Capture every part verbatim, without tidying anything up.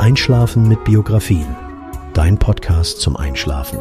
Einschlafen mit Biografien. Dein Podcast zum Einschlafen.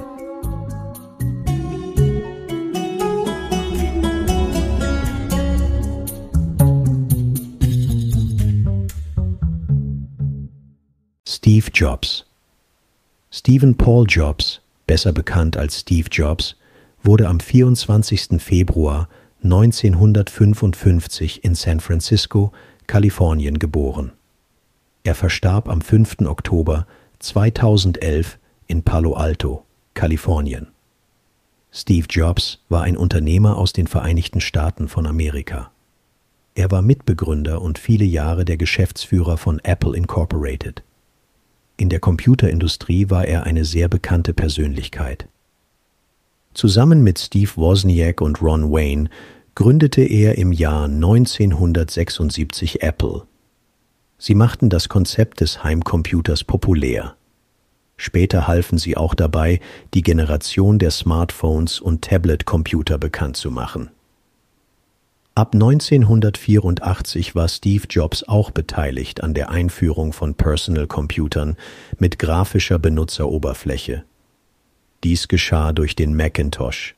Steve Jobs. Stephen Paul Jobs, besser bekannt als Steve Jobs, wurde am vierundzwanzigsten Februar neunzehnhundertfünfundfünfzig in San Francisco, Kalifornien geboren. Er verstarb am fünften Oktober zweitausendelf in Palo Alto, Kalifornien. Steve Jobs war ein Unternehmer aus den Vereinigten Staaten von Amerika. Er war Mitbegründer und viele Jahre der Geschäftsführer von Apple Incorporated. In der Computerindustrie war er eine sehr bekannte Persönlichkeit. Zusammen mit Steve Wozniak und Ron Wayne gründete er im Jahr neunzehnhundertsechsundsiebzig Apple. Sie machten das Konzept des Heimcomputers populär. Später halfen sie auch dabei, die Generation der Smartphones und Tablet-Computer bekannt zu machen. Ab neunzehnhundertvierundachtzig war Steve Jobs auch beteiligt an der Einführung von Personal-Computern mit grafischer Benutzeroberfläche. Dies geschah durch den Macintosh.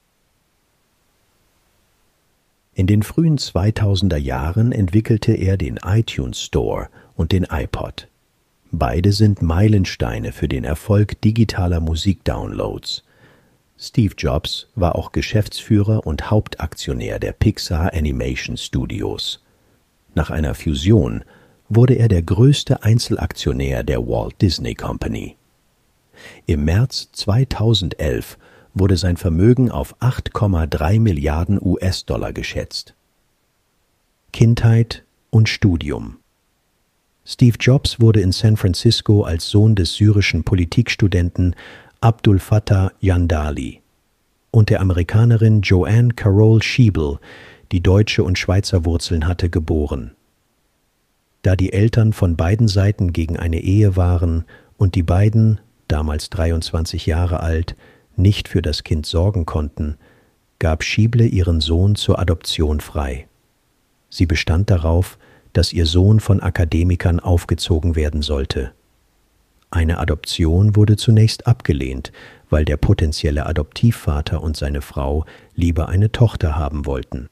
In den frühen zweitausender Jahren entwickelte er den iTunes Store und den iPod. Beide sind Meilensteine für den Erfolg digitaler Musikdownloads. Steve Jobs war auch Geschäftsführer und Hauptaktionär der Pixar Animation Studios. Nach einer Fusion wurde er der größte Einzelaktionär der Walt Disney Company. Im März zweitausendelf wurde sein Vermögen auf acht Komma drei Milliarden U S-Dollar geschätzt. Kindheit und Studium. Steve Jobs wurde in San Francisco als Sohn des syrischen Politikstudenten Abdul Fattah Jandali und der Amerikanerin Joanne Carol Schiebel, die deutsche und Schweizer Wurzeln hatte, geboren. Da die Eltern von beiden Seiten gegen eine Ehe waren und die beiden, damals dreiundzwanzig Jahre alt, nicht für das Kind sorgen konnten, gab Schieble ihren Sohn zur Adoption frei. Sie bestand darauf, dass ihr Sohn von Akademikern aufgezogen werden sollte. Eine Adoption wurde zunächst abgelehnt, weil der potenzielle Adoptivvater und seine Frau lieber eine Tochter haben wollten.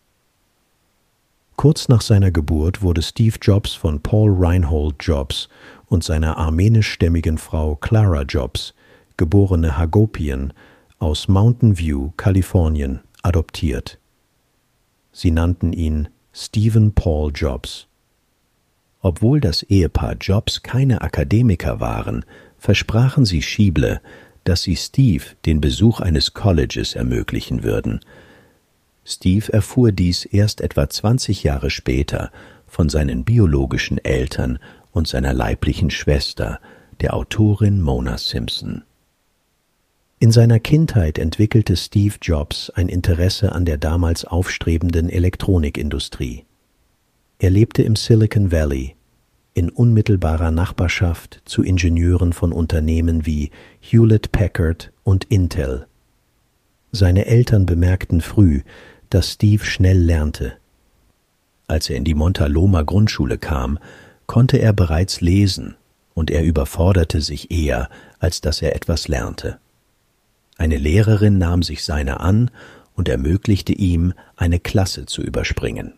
Kurz nach seiner Geburt wurde Steve Jobs von Paul Reinhold Jobs und seiner armenischstämmigen Frau Clara Jobs, geborene Hagopian, aus Mountain View, Kalifornien, adoptiert. Sie nannten ihn Stephen Paul Jobs. Obwohl das Ehepaar Jobs keine Akademiker waren, versprachen sie Schieble, dass sie Steve den Besuch eines Colleges ermöglichen würden. Steve erfuhr dies erst etwa zwanzig Jahre später von seinen biologischen Eltern und seiner leiblichen Schwester, der Autorin Mona Simpson. In seiner Kindheit entwickelte Steve Jobs ein Interesse an der damals aufstrebenden Elektronikindustrie. Er lebte im Silicon Valley, in unmittelbarer Nachbarschaft zu Ingenieuren von Unternehmen wie Hewlett-Packard und Intel. Seine Eltern bemerkten früh, dass Steve schnell lernte. Als er in die Montaloma Grundschule kam, konnte er bereits lesen, und er überforderte sich eher, als dass er etwas lernte. Eine Lehrerin nahm sich seiner an und ermöglichte ihm, eine Klasse zu überspringen.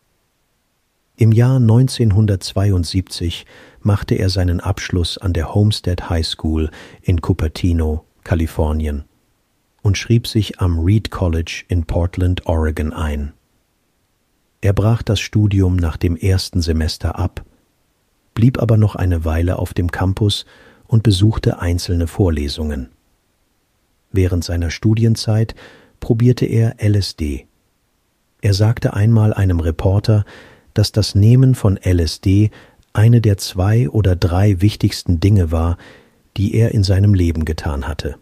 Im Jahr neunzehnhundertzweiundsiebzig machte er seinen Abschluss an der Homestead High School in Cupertino, Kalifornien, und schrieb sich am Reed College in Portland, Oregon ein. Er brach das Studium nach dem ersten Semester ab, blieb aber noch eine Weile auf dem Campus und besuchte einzelne Vorlesungen. Während seiner Studienzeit probierte er L S D. Er sagte einmal einem Reporter, dass das Nehmen von L S D eine der zwei oder drei wichtigsten Dinge war, die er in seinem Leben getan hatte.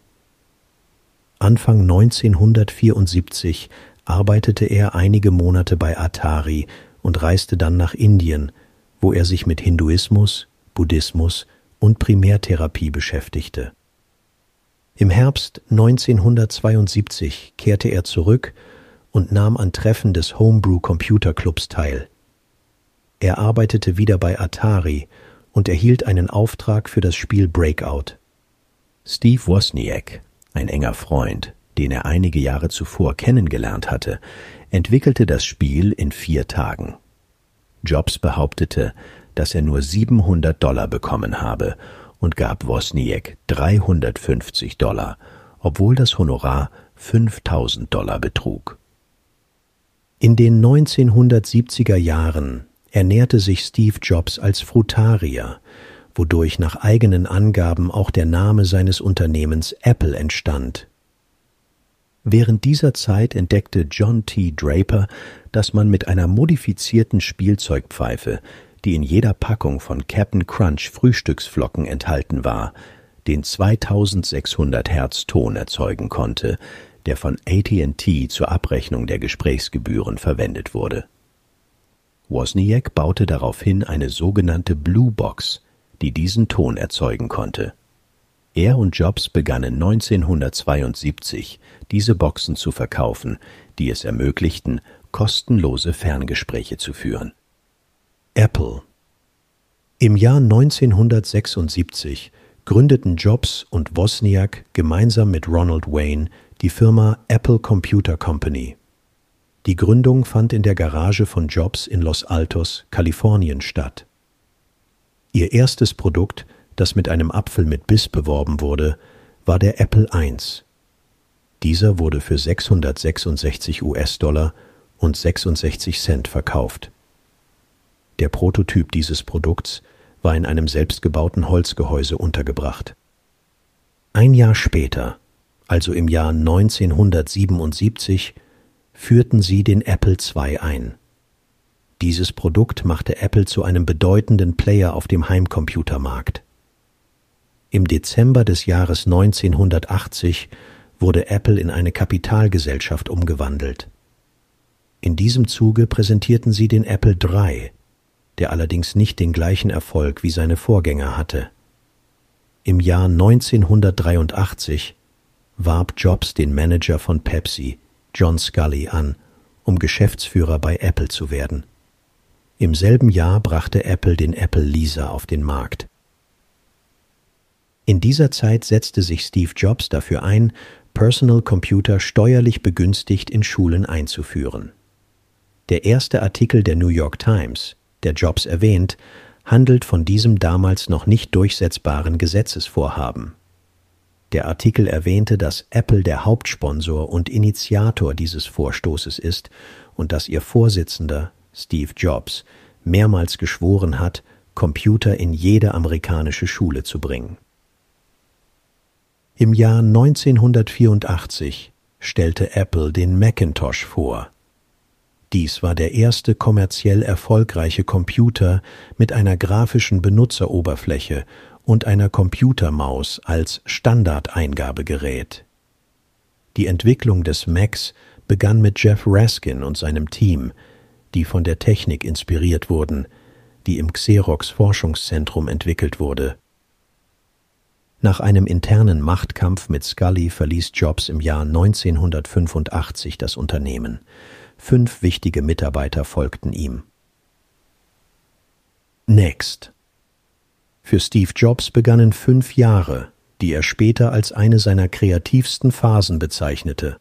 Anfang neunzehnhundertvierundsiebzig arbeitete er einige Monate bei Atari und reiste dann nach Indien, wo er sich mit Hinduismus, Buddhismus und Primärtherapie beschäftigte. Im Herbst neunzehnhundertzweiundsiebzig kehrte er zurück und nahm an Treffen des Homebrew Computer Clubs teil. Er arbeitete wieder bei Atari, und erhielt einen Auftrag für das Spiel Breakout. Steve Wozniak, ein enger Freund, den er einige Jahre zuvor kennengelernt hatte, entwickelte das Spiel in vier Tagen. Jobs behauptete, dass er nur siebenhundert Dollar bekommen habe und gab Wozniak dreihundertfünfzig Dollar, obwohl das Honorar fünftausend Dollar betrug. In den neunzehnhundertsiebziger Jahren ernährte sich Steve Jobs als Frutarier, wodurch nach eigenen Angaben auch der Name seines Unternehmens Apple entstand. Während dieser Zeit entdeckte John T. Draper, dass man mit einer modifizierten Spielzeugpfeife, die in jeder Packung von Cap'n Crunch Frühstücksflocken enthalten war, den zweitausendsechshundert Hertz Ton erzeugen konnte, der von A T and T zur Abrechnung der Gesprächsgebühren verwendet wurde. Wozniak baute daraufhin eine sogenannte Blue Box, die diesen Ton erzeugen konnte. Er und Jobs begannen neunzehnhundertzweiundsiebzig, diese Boxen zu verkaufen, die es ermöglichten, kostenlose Ferngespräche zu führen. Apple. Im Jahr neunzehnhundertsechsundsiebzig gründeten Jobs und Wozniak gemeinsam mit Ronald Wayne die Firma Apple Computer Company. Die Gründung fand in der Garage von Jobs in Los Altos, Kalifornien statt. Ihr erstes Produkt, das mit einem Apfel mit Biss beworben wurde, war der Apple eins. Dieser wurde für sechshundertsechsundsechzig US-Dollar und sechsundsechzig Cent verkauft. Der Prototyp dieses Produkts war in einem selbstgebauten Holzgehäuse untergebracht. Ein Jahr später, also im Jahr neunzehnhundertsiebenundsiebzig, führten sie den Apple zwei ein. Dieses Produkt machte Apple zu einem bedeutenden Player auf dem Heimcomputermarkt. Im Dezember des Jahres neunzehnhundertachtzig wurde Apple in eine Kapitalgesellschaft umgewandelt. In diesem Zuge präsentierten sie den Apple drei, der allerdings nicht den gleichen Erfolg wie seine Vorgänger hatte. Im Jahr neunzehnhundertdreiundachtzig warb Jobs den Manager von Pepsi, John Sculley, an, um Geschäftsführer bei Apple zu werden. Im selben Jahr brachte Apple den Apple Lisa auf den Markt. In dieser Zeit setzte sich Steve Jobs dafür ein, Personal Computer steuerlich begünstigt in Schulen einzuführen. Der erste Artikel der New York Times, der Jobs erwähnt, handelt von diesem damals noch nicht durchsetzbaren Gesetzesvorhaben. Der Artikel erwähnte, dass Apple der Hauptsponsor und Initiator dieses Vorstoßes ist und dass ihr Vorsitzender, Steve Jobs, mehrmals geschworen hat, Computer in jede amerikanische Schule zu bringen. Im Jahr neunzehnhundertvierundachtzig stellte Apple den Macintosh vor. Dies war der erste kommerziell erfolgreiche Computer mit einer grafischen Benutzeroberfläche und einer Computermaus als Standardeingabegerät. Die Entwicklung des Macs begann mit Jeff Raskin und seinem Team, die von der Technik inspiriert wurden, die im Xerox-Forschungszentrum entwickelt wurde. Nach einem internen Machtkampf mit Sculley verließ Jobs im Jahr neunzehnhundertfünfundachtzig das Unternehmen. Fünf wichtige Mitarbeiter folgten ihm. Next. Für Steve Jobs begannen fünf Jahre, die er später als eine seiner kreativsten Phasen bezeichnete.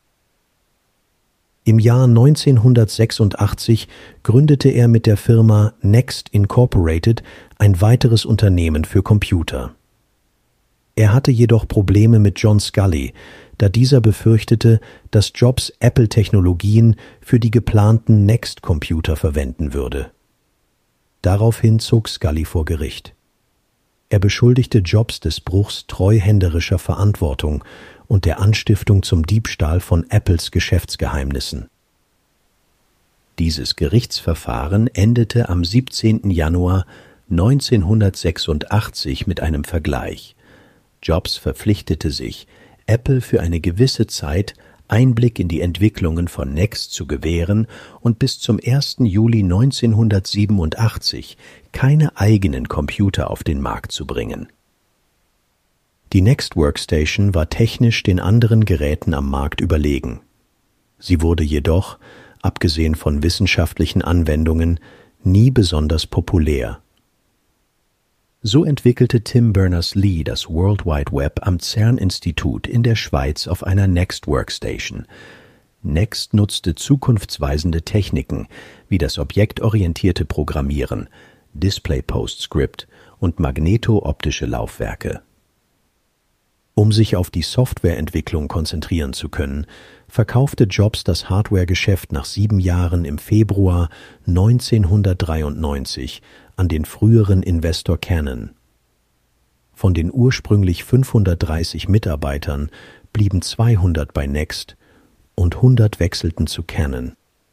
Im Jahr neunzehnhundertsechsundachtzig gründete er mit der Firma Next Incorporated ein weiteres Unternehmen für Computer. Er hatte jedoch Probleme mit John Sculley, da dieser befürchtete, dass Jobs Apple-Technologien für die geplanten Next-Computer verwenden würde. Daraufhin zog Sculley vor Gericht. Er beschuldigte Jobs des Bruchs treuhänderischer Verantwortung und der Anstiftung zum Diebstahl von Apples Geschäftsgeheimnissen. Dieses Gerichtsverfahren endete am siebzehnten Januar neunzehnhundertsechsundachtzig mit einem Vergleich. Jobs verpflichtete sich, Apple für eine gewisse Zeit Einblick in die Entwicklungen von Next zu gewähren und bis zum ersten Juli neunzehnhundertsiebenundachtzig keine eigenen Computer auf den Markt zu bringen. Die Next Workstation war technisch den anderen Geräten am Markt überlegen. Sie wurde jedoch, abgesehen von wissenschaftlichen Anwendungen, nie besonders populär. So entwickelte Tim Berners-Lee das World Wide Web am CERN-Institut in der Schweiz auf einer Next Workstation. Next nutzte zukunftsweisende Techniken wie das objektorientierte Programmieren, Display PostScript und magneto-optische Laufwerke. Um sich auf die Softwareentwicklung konzentrieren zu können, verkaufte Jobs das Hardwaregeschäft nach sieben Jahren im Februar neunzehnhundertdreiundneunzig an den früheren Investor Canon. Von den ursprünglich fünfhundertdreißig Mitarbeitern blieben zweihundert bei Next und hundert wechselten zu Canon.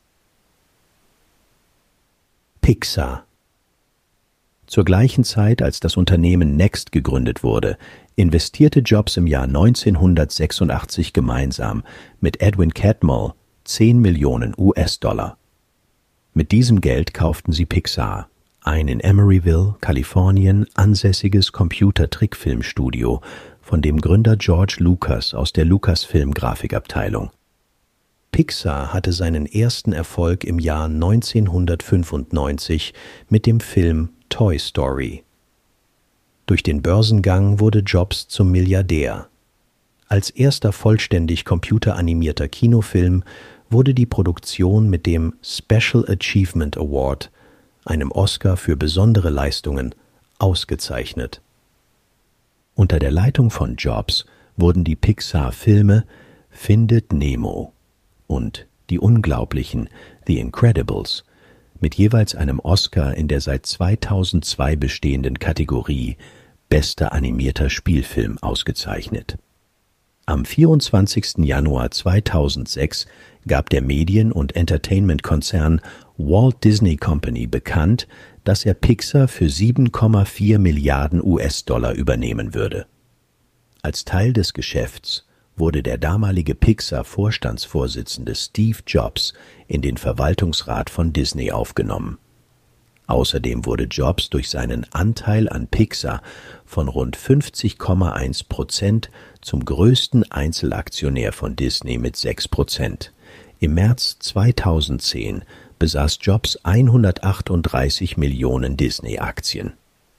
Pixar. Zur gleichen Zeit, als das Unternehmen Next gegründet wurde, investierte Jobs im Jahr neunzehnhundertsechsundachtzig gemeinsam mit Edwin Catmull zehn Millionen U S-Dollar. Mit diesem Geld kauften sie Pixar, ein in Emeryville, Kalifornien ansässiges Computer-Trickfilmstudio von dem Gründer George Lucas aus der Lucasfilm-Grafikabteilung. Pixar hatte seinen ersten Erfolg im Jahr neunzehnhundertfünfundneunzig mit dem Film Toy Story. Durch den Börsengang wurde Jobs zum Milliardär. Als erster vollständig computeranimierter Kinofilm wurde die Produktion mit dem Special Achievement Award, einem Oscar für besondere Leistungen, ausgezeichnet. Unter der Leitung von Jobs wurden die Pixar-Filme Findet Nemo und Die Unglaublichen, The Incredibles, mit jeweils einem Oscar in der seit zweitausendzwei bestehenden Kategorie Bester animierter Spielfilm ausgezeichnet. Am vierundzwanzigsten Januar zweitausendsechs gab der Medien- und Entertainment-Konzern Walt Disney Company bekannt, dass er Pixar für sieben Komma vier Milliarden U S-Dollar übernehmen würde. Als Teil des Geschäfts wurde der damalige Pixar-Vorstandsvorsitzende Steve Jobs in den Verwaltungsrat von Disney aufgenommen. Außerdem wurde Jobs durch seinen Anteil an Pixar von rund fünfzig Komma eins Prozent zum größten Einzelaktionär von Disney mit sechs Prozent. Im März zweitausendzehn besaß Jobs hundertachtunddreißig Millionen Disney-Aktien.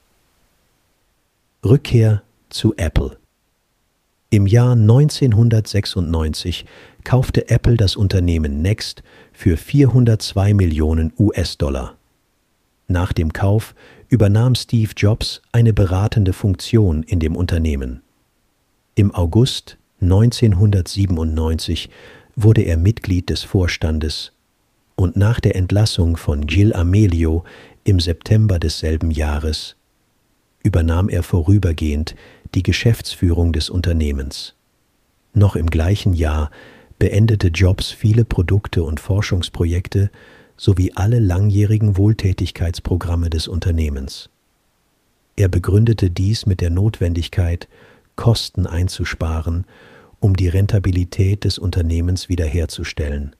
Rückkehr zu Apple. Im Jahr neunzehnhundertsechsundneunzig kaufte Apple das Unternehmen Next für vierhundertzwei Millionen U S-Dollar. Nach dem Kauf übernahm Steve Jobs eine beratende Funktion in dem Unternehmen. Im August neunzehnhundertsiebenundneunzig wurde er Mitglied des Vorstandes und nach der Entlassung von Gil Amelio im September desselben Jahres übernahm er vorübergehend die Geschäftsführung des Unternehmens. Noch im gleichen Jahr beendete Jobs viele Produkte und Forschungsprojekte sowie alle langjährigen Wohltätigkeitsprogramme des Unternehmens. Er begründete dies mit der Notwendigkeit, Kosten einzusparen, um die Rentabilität des Unternehmens wiederherzustellen.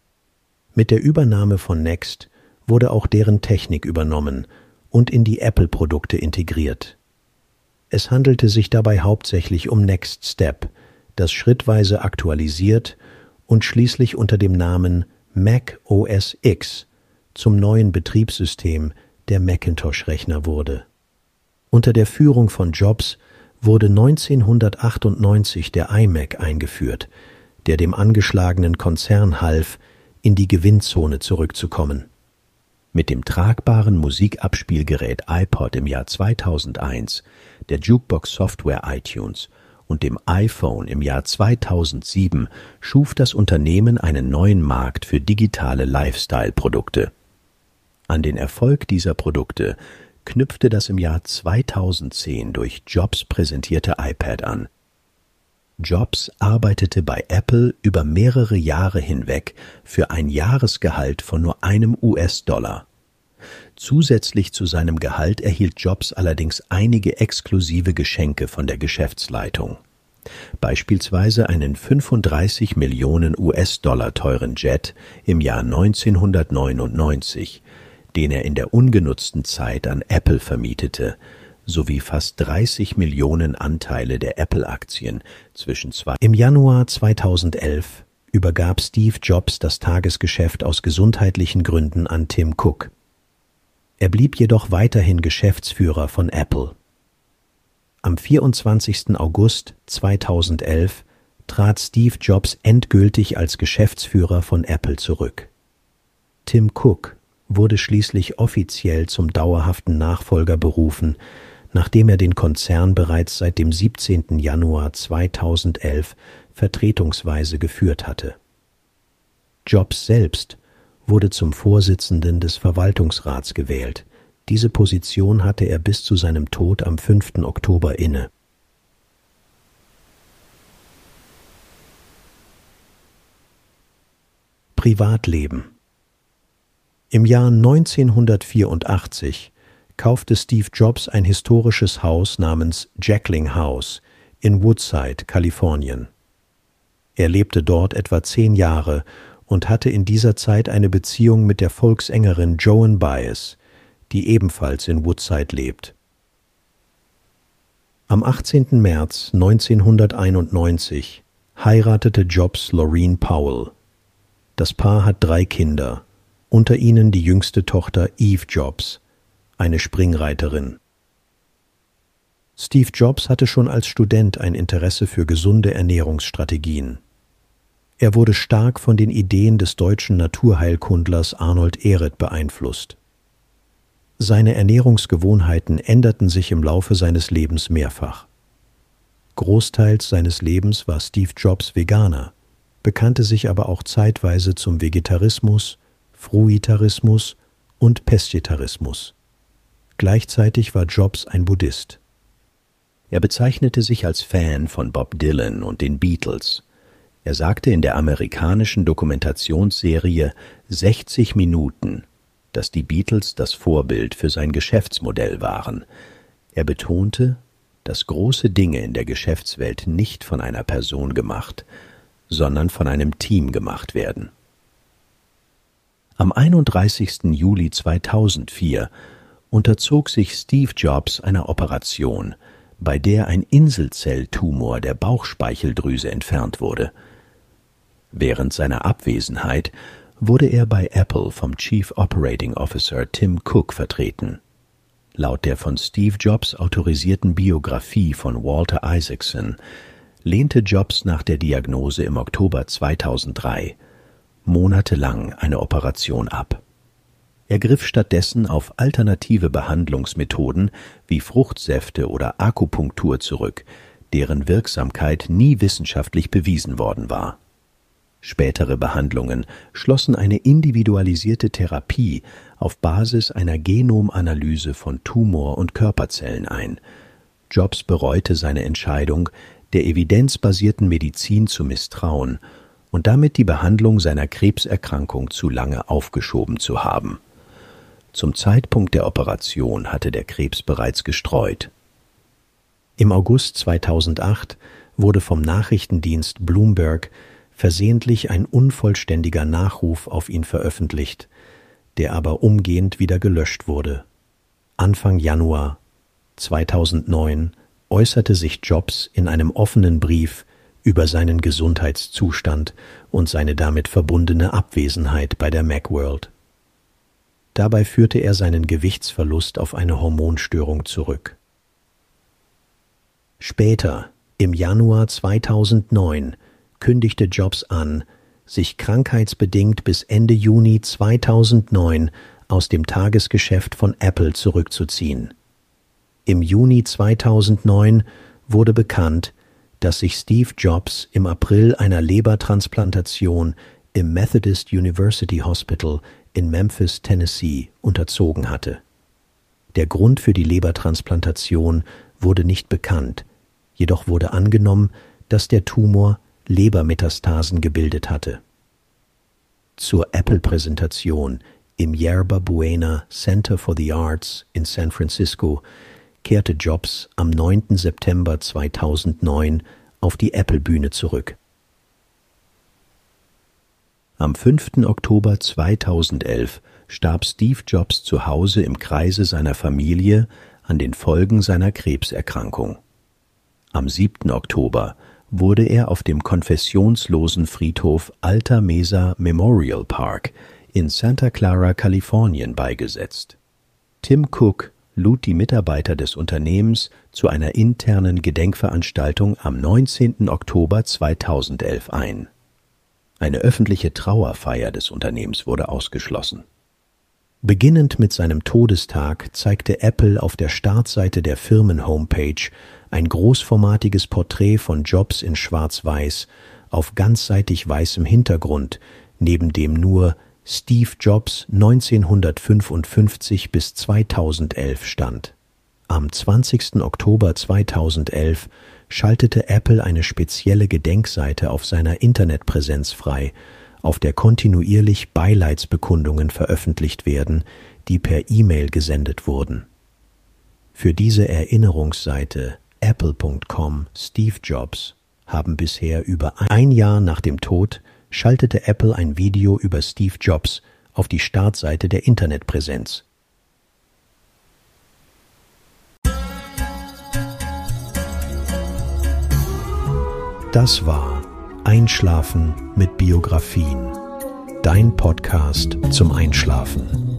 Mit der Übernahme von Next wurde auch deren Technik übernommen und in die Apple-Produkte integriert. Es handelte sich dabei hauptsächlich um Next Step, das schrittweise aktualisiert und schließlich unter dem Namen Mac O S X zum neuen Betriebssystem der Macintosh-Rechner wurde. Unter der Führung von Jobs wurde neunzehnhundertachtundneunzig der iMac eingeführt, der dem angeschlagenen Konzern half, in die Gewinnzone zurückzukommen. Mit dem tragbaren Musikabspielgerät iPod im Jahr zweitausendeins, der Jukebox-Software iTunes und dem iPhone im Jahr zweitausendsieben schuf das Unternehmen einen neuen Markt für digitale Lifestyle-Produkte. An den Erfolg dieser Produkte knüpfte das im Jahr zweitausendzehn durch Jobs präsentierte iPad an. Jobs arbeitete bei Apple über mehrere Jahre hinweg für ein Jahresgehalt von nur einem U S-Dollar. Zusätzlich zu seinem Gehalt erhielt Jobs allerdings einige exklusive Geschenke von der Geschäftsleitung. Beispielsweise einen fünfunddreißig Millionen U S-Dollar teuren Jet im Jahr neunzehnhundertneunundneunzig, den er in der ungenutzten Zeit an Apple vermietete, sowie fast dreißig Millionen Anteile der Apple-Aktien zwischen zwei. Im Januar zweitausendelf übergab Steve Jobs das Tagesgeschäft aus gesundheitlichen Gründen an Tim Cook. Er blieb jedoch weiterhin Geschäftsführer von Apple. Am vierundzwanzigsten August zweitausendelf trat Steve Jobs endgültig als Geschäftsführer von Apple zurück. Tim Cook wurde schließlich offiziell zum dauerhaften Nachfolger berufen, nachdem er den Konzern bereits seit dem siebzehnten Januar zweitausendelf vertretungsweise geführt hatte. Jobs selbst wurde zum Vorsitzenden des Verwaltungsrats gewählt. Diese Position hatte er bis zu seinem Tod am fünften Oktober inne. Privatleben. Im Jahr neunzehnhundertvierundachtzig kaufte Steve Jobs ein historisches Haus namens Jackling House in Woodside, Kalifornien. Er lebte dort etwa zehn Jahre und hatte in dieser Zeit eine Beziehung mit der Volkssängerin Joan Baez, die ebenfalls in Woodside lebt. Am achtzehnten März neunzehnhunderteinundneunzig heiratete Jobs Laureen Powell. Das Paar hat drei Kinder, unter ihnen die jüngste Tochter Eve Jobs, eine Springreiterin. Steve Jobs hatte schon als Student ein Interesse für gesunde Ernährungsstrategien. Er wurde stark von den Ideen des deutschen Naturheilkundlers Arnold Ehret beeinflusst. Seine Ernährungsgewohnheiten änderten sich im Laufe seines Lebens mehrfach. Großteils seines Lebens war Steve Jobs Veganer, bekannte sich aber auch zeitweise zum Vegetarismus, Fruitarismus und Pesketarismus. Gleichzeitig war Jobs ein Buddhist. Er bezeichnete sich als Fan von Bob Dylan und den Beatles. Er sagte in der amerikanischen Dokumentationsserie sechzig Minuten, dass die Beatles das Vorbild für sein Geschäftsmodell waren. Er betonte, dass große Dinge in der Geschäftswelt nicht von einer Person gemacht, sondern von einem Team gemacht werden. Am einunddreißigsten Juli zweitausendvier unterzog sich Steve Jobs einer Operation, bei der ein Inselzelltumor der Bauchspeicheldrüse entfernt wurde. Während seiner Abwesenheit wurde er bei Apple vom Chief Operating Officer Tim Cook vertreten. Laut der von Steve Jobs autorisierten Biografie von Walter Isaacson lehnte Jobs nach der Diagnose im Oktober zweitausenddrei monatelang eine Operation ab. Er griff stattdessen auf alternative Behandlungsmethoden wie Fruchtsäfte oder Akupunktur zurück, deren Wirksamkeit nie wissenschaftlich bewiesen worden war. Spätere Behandlungen schlossen eine individualisierte Therapie auf Basis einer Genomanalyse von Tumor- und Körperzellen ein. Jobs bereute seine Entscheidung, der evidenzbasierten Medizin zu misstrauen und damit die Behandlung seiner Krebserkrankung zu lange aufgeschoben zu haben. Zum Zeitpunkt der Operation hatte der Krebs bereits gestreut. Im August zweitausendacht wurde vom Nachrichtendienst Bloomberg versehentlich ein unvollständiger Nachruf auf ihn veröffentlicht, der aber umgehend wieder gelöscht wurde. Anfang Januar zweitausendneun äußerte sich Jobs in einem offenen Brief über seinen Gesundheitszustand und seine damit verbundene Abwesenheit bei der Macworld. Dabei führte er seinen Gewichtsverlust auf eine Hormonstörung zurück. Später, im Januar zweitausendneun, kündigte Jobs an, sich krankheitsbedingt bis Ende Juni zweitausendneun aus dem Tagesgeschäft von Apple zurückzuziehen. Im Juni zweitausendneun wurde bekannt, dass sich Steve Jobs im April einer Lebertransplantation im Methodist University Hospital in Memphis, Tennessee, unterzogen hatte. Der Grund für die Lebertransplantation wurde nicht bekannt, jedoch wurde angenommen, dass der Tumor Lebermetastasen gebildet hatte. Zur Apple-Präsentation im Yerba Buena Center for the Arts in San Francisco kehrte Jobs am neunten September zweitausendneun auf die Apple-Bühne zurück. Am fünften Oktober zweitausendelf starb Steve Jobs zu Hause im Kreise seiner Familie an den Folgen seiner Krebserkrankung. Am siebten Oktober wurde er auf dem konfessionslosen Friedhof Alta Mesa Memorial Park in Santa Clara, Kalifornien, beigesetzt. Tim Cook lud die Mitarbeiter des Unternehmens zu einer internen Gedenkveranstaltung am neunzehnten Oktober zweitausendelf ein. Eine öffentliche Trauerfeier des Unternehmens wurde ausgeschlossen. Beginnend mit seinem Todestag zeigte Apple auf der Startseite der Firmen-Homepage ein großformatiges Porträt von Jobs in Schwarz-Weiß auf ganzseitig weißem Hintergrund, neben dem nur Steve Jobs neunzehnhundertfünfundfünfzig bis zweitausendelf stand. Am zwanzigsten Oktober zweitausendelf schaltete Apple eine spezielle Gedenkseite auf seiner Internetpräsenz frei, auf der kontinuierlich Beileidsbekundungen veröffentlicht werden, die per E-Mail gesendet wurden. Für diese Erinnerungsseite apple punkt com Steve Jobs haben bisher über ein Jahr nach dem Tod schaltete Apple ein Video über Steve Jobs auf die Startseite der Internetpräsenz. Das war Einschlafen mit Biografien. Dein Podcast zum Einschlafen.